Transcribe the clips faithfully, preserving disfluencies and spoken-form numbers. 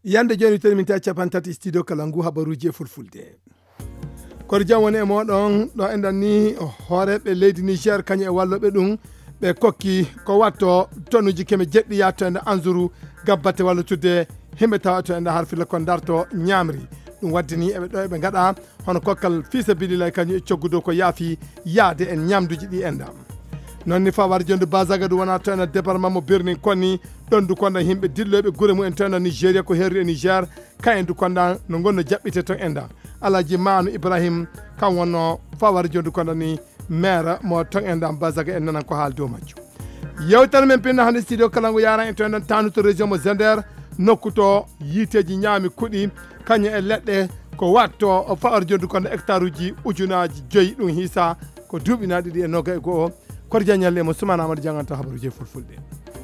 yande joni termin ta capan tati studio kalangu habaruji e fulfulde koto jam woni e moɗon ɗo enɗan ni hooreɓe leydi Niger kañum e walloɓe ɗum ɓe kokki ko watto tonnuji keme jeɗɗi yattode anzuru gabbate wallutude himɓe tawa to enda harfilla kon darto ñamri ɗum waddini eɓe ɗo eɓe gaɗa hono kokkal fisabilillah kañum e coggudo ko yaafi yaade en ñamduji ɗi enda non ni fawar jonde basaga ɗum wona to ena département mo Birnin konni ɗon du konda himɓe dilloɓe guure mumen to ena Nigéria ko herri e Niger kayen du konda no gonno jaɓɓite to enda alaji manu Ibrahim kam wonno fawar jonde konda ni maire mo to enda basaga en nanan ko haal dow majjo yewtere men pinna hande studio kalango yaran en to enen tanuto région mo Zender nokkuto yiteji ñaami kuɗi kañum e leɗɗe ko watto fawar jonde konda hectare uji ujunaji joyyi ɗum hiisa ko duuɓinaɗi ɗi e noga e goho koto jañalle mo Soumana Amadou janganta habaruji fulfulde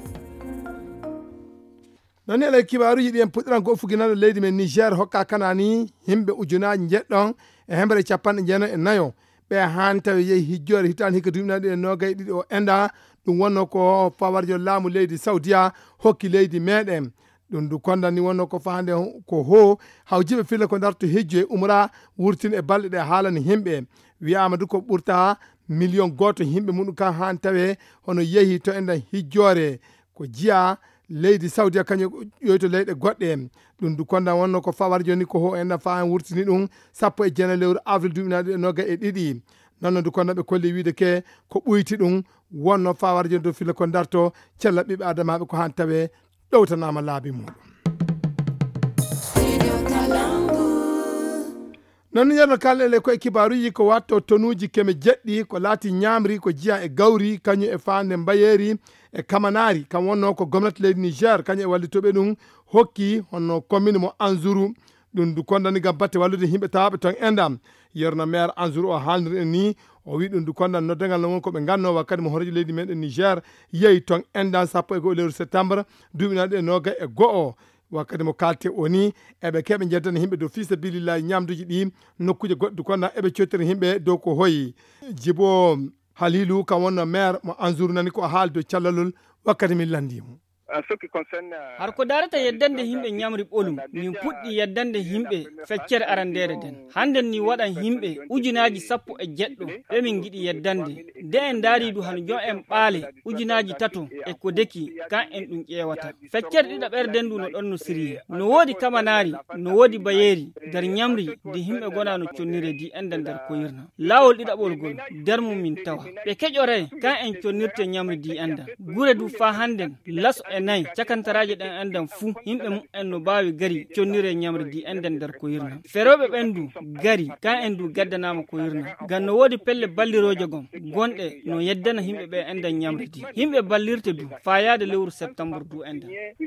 noni ele kibaruji ɗi en puɗɗiran ko fuginano leydi men Niger hokka kanani himɓe ujunaji jeɗɗon e hembre capanɗe jeenayi e nayo ɓe han tawi yeehi hijjore hitande hikka duuɓinaɗi e nogaye ɗiɗi o enda ɗum wonno ko fawarjo laamu leydi Saudiya hokki leydi meɗen ɗum du kondani wonno ko fande ko ho hawjiɓe filla ko darto hejju e umra wurtin e balɗe ɗe haalani himɓe wiyama du ko ɓurta million goto himɓe muɗum kan han tawe hono yeehi to enda hijjore ko jiya leydi Saudiya kañum ƴoyto leyɗe goɗɗe ɗum du konda wonno ko fawar joni ko ho enda fa wurtini ɗum sappo e jeenayi lewru avril duuɓinaɗi e noga e ɗiɗi nonno du konda ɓe kolli wiide ke ko ɓuyti ɗum wonno fawar joni do filla ko darto cella ɓiɓɓe adamaɓe ko han tawe ɗowtanama laabi muɗum non yerno kalele ko e kibaruji ko watto tonuji keme jeɗɗi ko laati ñamri ko jiya e gawri kañum e fande mbayeri e kamanari kam wonno ko gomnati leydi Niger kañum e wallitoɓe ɗum hokki honno commune mo Anzourou ɗum du kondani gam batte wallude himɓe tawaɓe ton endam yerno maire Anzourou o haalnir en ni o wi ɗum du kondan noddagal no won koɓe ganno wakkati mo horeji leydi meɗen Niger yeehi ton endan sappo e go lewru septembre duuɓinaɗi e noga e go'o wakkati mo kalte oni eɓe keɓe jeddana himɓe dow fisabilillahi ñamduji ɗi nokkuje goɗɗe konna eɓe cottiri himɓe dow ko hoyi Djibo Halilou kam wonno maire mo Anzourou nani ko haali dow callalol wakkati min landimo har ko darata yeddande himɓe ñamri ɓolum min puɗɗi yeddande himɓe feccere arandere den hannden ni waɗan himɓe ujunaji sappo e jeɗɗo ɓe min giɗi yeddande nde en daari du han jo en ɓaale ujunaji tato e ko deki kan en ɗum ƴewata feccere ɗiɗa ɓerden du no ɗon no siriye no woodi kamanari no woodi bayeri nder ñamri de himɓe gona no connire di enda nder koyirna laawol ɗiɗaɓol gol nder mum min tawa ɓe keƴore kan en connirte ñamri di enda gure du fa hannden laso e nayi cakantaraje ɗen endan fuu yimɓe mum en no mbawi gari connire ñamre di enden nder ko yirna feroɓe ɓendu gari kan en du gaddanama ko yirna ngam no woodi pelle balliroje gon gonɗe no yeddana himɓe ɓe enden ñamre di himɓe ballirte du fa yaade lewru septembre du enden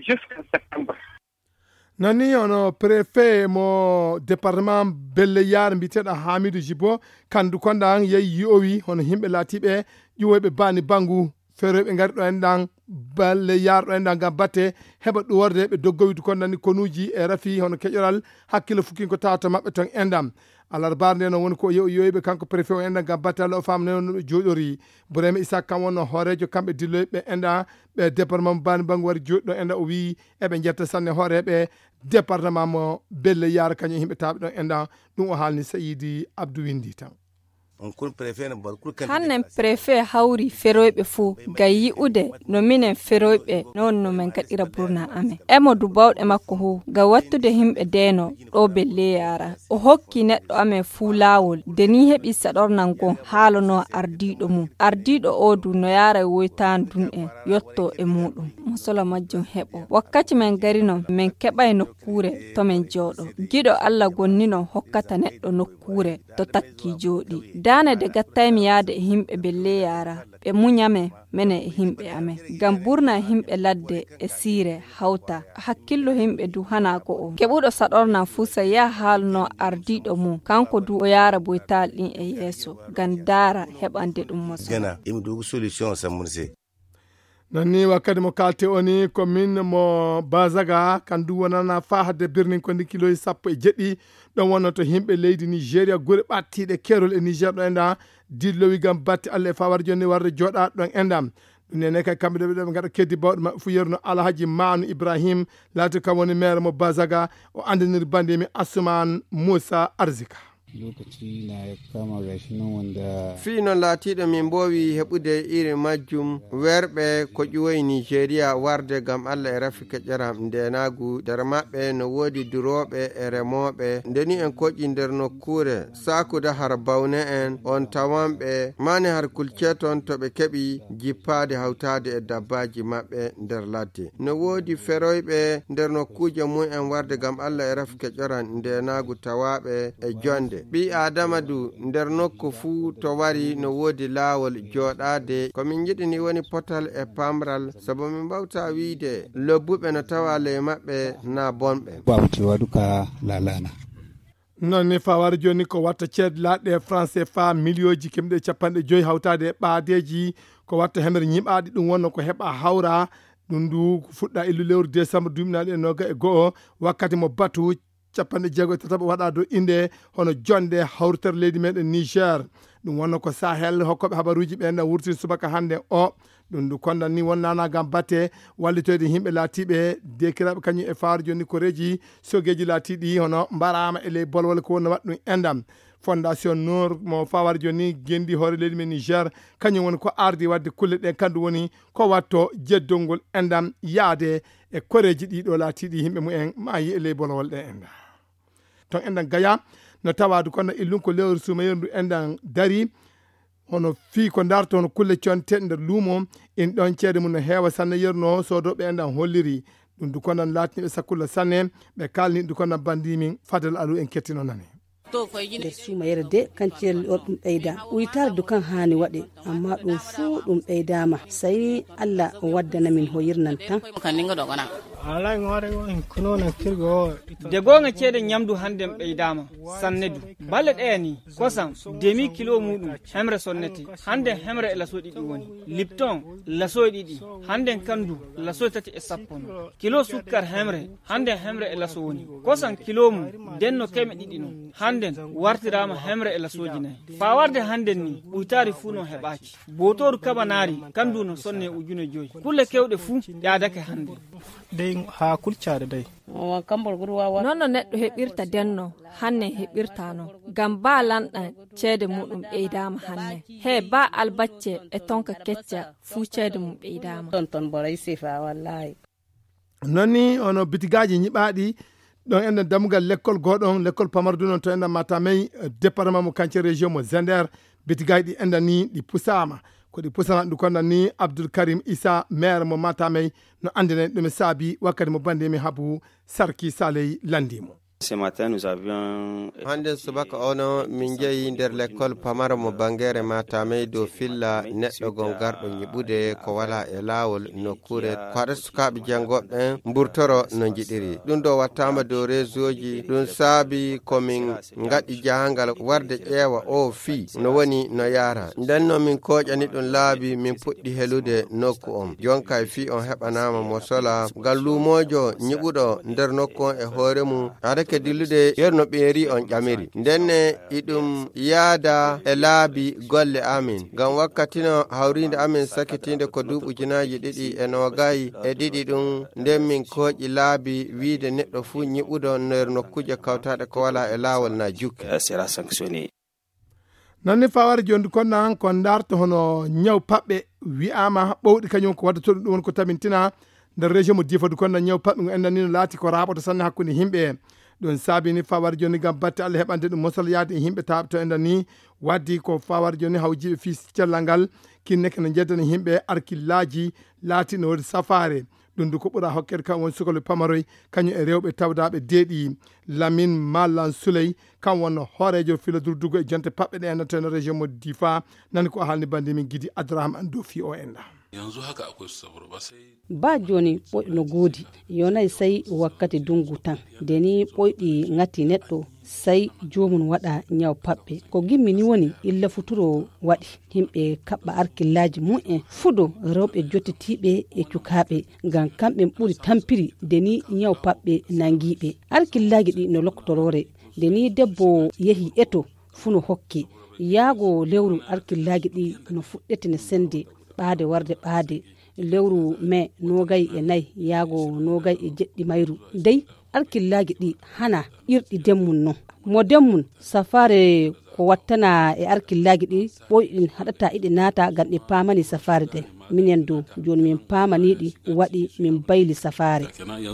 nani ono préfet mo département Belle Yar mbiteɗo Hamidou Djibo kandu konda yeehi yowi hono himɓe laatiɓe ƴuwoyɓe bani bangu feroɓe gari ɗo enɗan balle yarɗo enɗan gam batte heɓa ɗuworde ɓe doggowidu kondani konuji e rafi hono keƴoral hakkille fukkin ko tawata mabɓe ton endam alarbar nde no woni ko yoyiɓe kanko préfet o enɗan gam batte Allah o famne no ɓe jooɗori Bourema Isaac kam wonno hoorejo kamɓe dilloɓe enɗa ɓe département mo bani bangu wari jooɗiɗo enɗa o wi eɓe jetta sanne hooreɓe département mo Belle Yar kañum himɓe taɓe ɗon enɗa ɗum o haalni Saïdi Abdou Windi tan hannen préfet hawri feroyɓe fuu ga yi'ude no minen feroyɓe non no min gaɗira burna amen emo du bawɗe makko hu ga wattude himɓe deno ɗo Belle Yara o hokki neɗɗo amen fuu laawol de ni heɓi saɗornan gon haalano ardiɗo mum ardiɗo o du no yara woytan dun en yotto e muɗum musolo majjum heɓo wakkati men gari non min keɓay nokkure to min jooɗo giɗo Allah gonnino hokkata neɗɗo nokkure to takki jooɗi dane de gattaymi yaade e himɓe Belle Yara ɓe muñame mene e himɓe amen gam burna himɓe ladde e siire hawta hakkillo himɓe du hana ko o keɓuɗo saɗorna fuu sa ya haalno ardiɗo mum kanko du o yara boytal ɗin e yeeso gam daara heɓande ɗum moso nonni wakkati mo kalte oni commune mo Bazaga kandu wonana fa hadde Birnin kondi kiloji sappo e jeɗɗi ɗon wonno to himɓe leydi Nigéria guure ɓattiɗe kerol e Niger ɗo enda dillowi gam batte Allah e fawar joni warde jooɗa ɗon endam ɗum nene kay kamɓe ɗo ɓe gaɗa keddi bawɗo maɓɓe fu yerno alhaji manu ibrahim laati kam woni maire mo basaga o andiniri bandimi Asuman Moussa Arzika. lokaci na ya kama gashi nan wanda fi non laatiɗo min mbowi heɓude iri majjum werɓe ko ƴuwoyi Nigeria warde gam Allah e rafi keƴƴaram ndenagu nder maɓɓe no woodi duroɓe e remoɓe ndeni en koƴƴi nder nokkure sakude har bawne en on tawanɓe mani har kulce ton to ɓe keɓi jippade hawtade e dabbaji maɓɓe nder ladde no woodi feroyɓe nder nokkuje mumen warde gam Allah e rafi keƴƴaram ndenagu tawaɓe e jonde ɓi adama du nder nokku fuu to wari no woodi laawol jooɗaade komin jiɗini woni potal e pamral sabu min mbawta wiide lobbuɓe no tawa ley maɓɓe na bonɓe babu cewa duka lalana non ni fawar joni ko watta ceede laaɗe français fa milioji kemɗe capanɗe joyi hawtade e ɓaadeji ko watta hemere ñiɓaɗi ɗum wonno ko heɓa hawra ɗum ndu fuɗɗa illu lewru décembre duminaɗi e noga e goho wakkati mo batu capanɗe jeego e tataɓa waɗa dow inde hono jonde hawrtere leydi meɗen Niger ɗum wonno ko Sahel hokkoɓe habaruji ɓen ɗan wurtini subaka hande o ɗum ndu kondan ni won nanagam batte wallitoyde yimɓe laatiɓe dekiraɓe kañum e faaro joni ko reji sogueji laatiɗi hono mbarama e ley bolwal ko wonno waɗa ɗum endam fondation nour mo fawar joni gendi hoore leydi men Niger kañum woni ko ardi wadde kulle ɗe kandu woni ko watto jeddolngol endam yaade e koreji ɗiɗo laatiɗi yimɓe mumen maayi e ley bolwal ɗe enda ton endan gaya no tawadu kono illum ko lewru sumayeru endan dari hono fi ko darto hono kulle conte nder luumo in ɗon ceede mum no heewa sanne yerno sodoɓe endan holliri ɗum du konan latiniɓe sakkulla sanne ɓe kalni ɗum konan bandimin Fadel Alou en kettino nane nder sumayere de kancel o ɗum ɓeyda uytare dukan hani waɗe amma ɗum fuu ɗum ɓeydama sayi Allah o waddanamin hoyirnan tan de gonga ceede ñamdu hande ɓeydama sanne du balle ɗeya ni kosam demi kilo muɗum hemre sonnete hande hemre e laso ɗiɗi woni lipton laso ɗiɗi hande kandu laso tati e sappo kilo sukkar hemre hande hemre e laso woni kosam kilo mum denno keme ɗiɗi non hande wartirama hemre e lasoji nayi fawarde hande ni ɓuytari fuu no heɓaki botoru kabanari kandu no sonne ujune joyi kulle kewɗe fuu yaadake hande ha kulcade day nonno neɗɗo heɓirta denno hanne heɓirtano gam ba lanɗan ceede muɗum ɓeydama hanne he ba albacce e tonka kecca fuu ceede mum ɓeydama ton ton boray sifa wallahi nonni ono bitigaji ñiɓaɗi ɗon enden dammugal l'école goɗon l'école pamardu noon to enden Matamey département mo Kanté région mo Zender bitigaji ɗi endan ni ɗi pusama ko ɗi pusana ɗum konnan ni Abdoul Karim Issa maire mo Matamey no andinen ɗum saabi wakkati mo bandimi Habu Sarki Saley landimo. Ce matin, nous avions... hande subaka ono min jeeyi nder l'école pamara mo bangere Matamey dow filla neɗɗo gon garɗo ñiɓude ko wala e laawol nokkure ko haɗa sukaɓe jangoɓe mburtoro no jiɗiri ɗum ɗo wattama dow réseau ji ɗum saabi komin gaɗi jahangal warde ƴeewa o fi no woni no yara nden no min koƴani ɗum laabi min puɗɗi helude nokku on jonka e fi on heɓanama mo sola ngal lumojo ñiɓuɗo nder nokku on e hoore mum aɗa ke dillude yerno ɓeeri on ƴamiri ndenne iɗum yaada e laabi golle amin ngam wakkatino hawrinde amin sakitinde ko duuɓi ujunaji ɗiɗi e nogayi e ɗiɗi ɗum nden min kooƴi laabi wiide neɗɗo fuu ñiɓuɗo nder nokkuje kawtaɗe ko wala e laawol na jukke sera sanctionné nonni faware joni konnan ko darto hono ñaw paɓɓe wi'ama ɓowɗi kañum ko waddatoɗum ɗum won ko tamintina nder région mo Difa du konnan ñaw paɓɓe ngo endan ni no laati ko raɓoto sanne hakkude yimɓe ɗum saabini fawar joni gam batte Allah heɓande ɗum mosal yaade e yimɓe taɓto endan ni waddi ko fawar joni hawjiɓe fii cellal ngal kinneke no jeddani yimɓe arkillaji laati no waɗi safare ɗum du ko ɓuura hokkede kam woni sukole pamaroy kañum e rewɓe tawdaɓe deeɗi Lamine Mallan Souley kam wonno hoorejo filo durdugo e jonte paɓɓe ɗe endan to no région mo Difa nani ko haalni bandi min Guidi Abdourahmane Dofi o enda yanzu haka akwai sabro ba sai ba joni ɓoyɗi no goodi yonay sey wakkati dungu tan deni ɓoyɗi ngati neɗɗo sey jomum waɗa ñaw paɓɓe ko gimmi ni woni illa futuro waɗi yimɓe kaɓɓa arkillaji mumen fudo rewɓe jottitiɓe e cukaɓe ngam kamɓe ɓuuri tampiri deni ñaw paɓɓe nangiɓe arkillaji ɗi no loktorore deni debbo yeehi eto fu no hokke yaago lewru arkillaji ɗi no fuɗɗete ne sende ɓaade warde ɓaade lewru mai nogay e nayi yaago nogay e jeɗɗi mayru dey arkillaji ɗi hana irɗi demmun non mo demmun safare ko wattana e arkillaji ɗi ɓoyɗin haɗata iɗi naata gam ɗi pamani safare den minen do joni min pamaniɗi waɗi min bayli safare.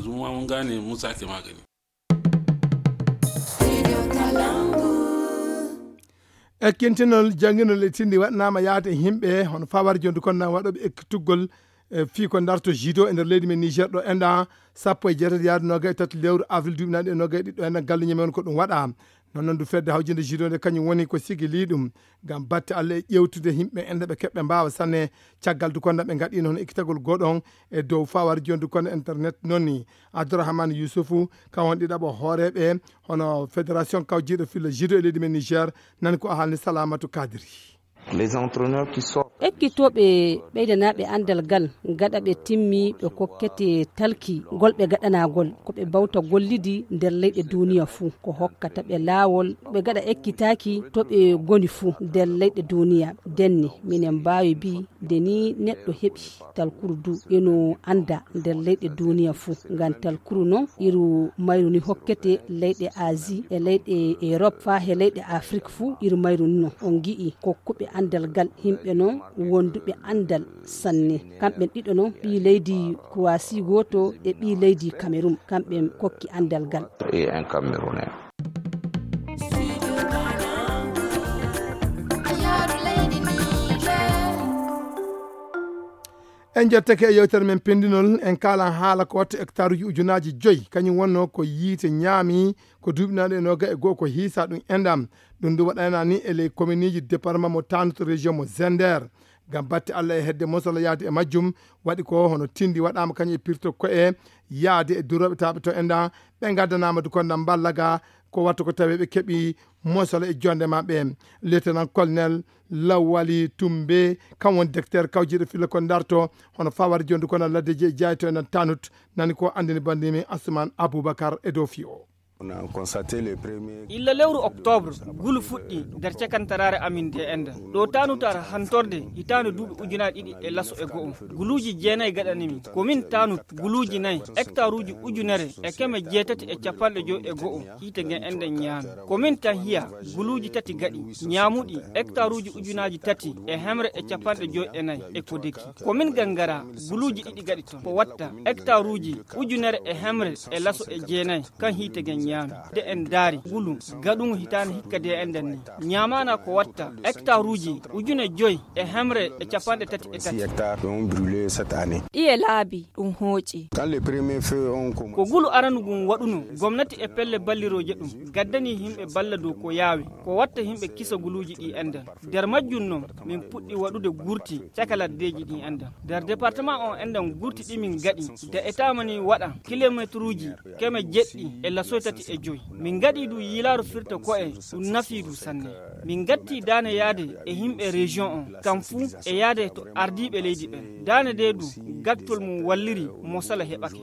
ekkintinol jangguinol e tindi waɗanama yaade himɓe hono fawar jondu kon nan waɗoɓe ekkituggol e fi ko darto jido e nder leydi men Niger ɗo enda sappo e jeetati yaade nogay tati lewru avril duuɓi naaɗi e nogay ɗiɗɗo enda galluñe men ko ɗum waɗa non noon du fedde hawjinde jido nde kañum woni ko sigili ɗum gam batte Allah e ƴewtude himɓe ende ɓe keɓɓe mbawa sanne caggal du konno ɓe gaɗino hono ekkitagol goɗon e dow fawar jondu konno internet nonni Abdourahmane Youssoufou kam won ɗiɗaɓo hooreɓe hono fédération kawjiɗo filla jido e leydi men Niger nani ko haalni Salamatu Kadiri. Les entraîneurs qui sortent ekkitoɓe ɓeydanaɓe andal gal gaɗa ɓe timmi ɓe kokkete talki golɓe gaɗanagol koɓe bawta gollidi nder leyɗe duniya fuu ko hokkata ɓe laawol ɓe gaɗa ekkitaki to ɓe goni fuu nder leyɗe duniya denni minen mbawi bi deni neɗɗo heeɓi talkuru du eno anda nder leyɗe duniya fuu ngam talkuru noon iru mayru ni hokkete leyɗe Asie e leyɗe Europe fa he leyɗe Afrique fuu iru mayru ni noon on gi'i kokkuɓe andal gal himɓe noon wonduɓe andal sanne kamɓe ɗiɗo noon ɓi leydi Croatie goto e ɓi leydi Cameroun kamɓe kokki andal gal et un Camerounais. en jettake e yewtere men pendinol en kalan haala ko watta hectare uji ujunaji joyyi kañum wonno ko yiite ñaami ko duuɓinaɗo e noga e goho ko hiisa ɗum endam ɗum ndu waɗana ni e ley commune ji département mo Tanout région mo Zender gam batte Allah e hedde mosolo yaade e majjum waɗi ko hono tindi waɗama kañum e pirto ko e yaade e duroɓe taɓe to enda ɓe gaddanama du konno ballaga ko watta ko tawi ɓe keeɓi mosolo e jonde mabɓe lieutenant colonel Lawali Tumbe kam won docteur kawjiɗo filla ko darto hono fawar jondu kono ladde je jayto en Tanout nani ko andini bandimi Assoumane Aboubacar e dow fiyo. illa lewru octobre gulu fuɗɗi nder cakantarare amin de enda ɗo tanutara hantorde hitande duuɓi ujunaji ɗiɗi e lasso e go'o guluji jeenayyi gaɗanimi komin Tanout guluji nayyi hectare uji ujunere e keme jeetati e capanɗe joyi e go'o hiite gen enden ñaami komin Tahiya guluji tati gaɗi ñaamuɗi hectare uji ujunaji tati e hemre e capanɗe joyi e nayyi e Kodeki komin Gangara guluji ɗiɗi gaɗi ton ko watta hectare uji ujunere e hemre e lasso e jeenayyi kan hiite gen ñaami de en daari gulu gaɗumo hitane hikka de enden ni ñamana ko watta hectare uji ujune joyi e hemre e capanɗe tati e tati ɗiye laabi ɗum hooƴi ko gulu aranugum waɗuno gomnati e pelle balliroje ɗum gaddani himɓe balla dow ko yaawi ko watta himɓe kisa guluji ɗi enden nder majjum noon min puɗɗi waɗude gurti caka laddeji ɗi enden nder département on enden gurti ɗi min gaɗi de etamani waɗa kilométre uji keme jeɗɗi e lasoy tati e joyi min gaɗi du yilaru firta ko e ɗum nafi du sanne min gatti dane yaade e himɓe région on kam fuu e yaade to ardiɓe leydi ɓen dane de du gattol mum walliri mosala heɓake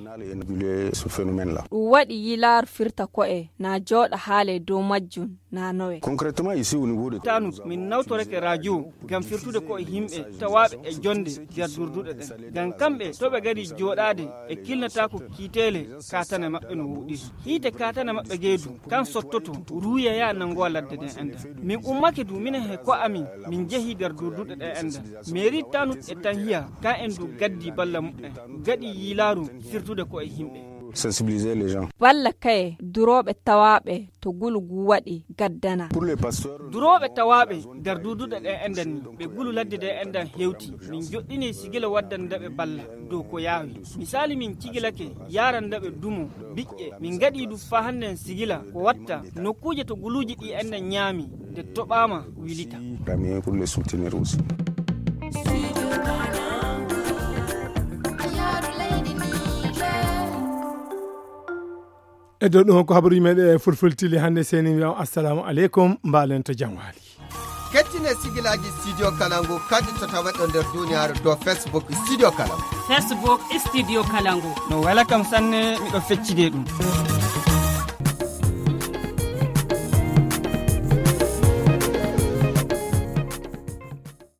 ɗum waɗi yilaru firta ko e na jooɗa haale dow majjum na nowe Tanout min nawtoreke radio gam firtude ko e himɓe tawaɓe e jonde nder durduɗe ɗen gam kamɓe toɓe gadi jooɗade e kilnata ko kiitele katane mabɓe no wuɗiri hiite katane mabɓe geedu kan sottoto ruuya ya nango ladde ɗen enda min ummake du minen he ko amin min jeehi nder durduɗe ɗen enda mairie Tanout e Tahiya kan en du gaddi balla muɗɗen gaɗi yilaru firtude ko e himɓe sensibiliser les gens. Balla kay duroɓe tawaɓe to gulugu waɗi gaddana. Pour les pasteurs duroɓe tawaɓe nder duduɗe ɗe enden ni ɓe gulu ladde ɗe enden hewti min joɗɗini sigila waddandaɓe balla dow ko yaawi misali min cigilake yarandaɓe dumo biƴƴe min gaɗi du fa handen sigila ko watta nokkuje to guluji ɗi enden ñaami de toɓama wilita. Premier pour les soutenir aussi. e dow ɗum ko habaruji meɗe e fulfultili hannde seni wiyaw assalamu aleykum mbalen to jam waali kettine sigilaji studio kalangu kadi to tawaɗo nder duniyaaru dow facebook studio kalangu facebook studio kalangu no wala kam sanne miɗo feccide ɗum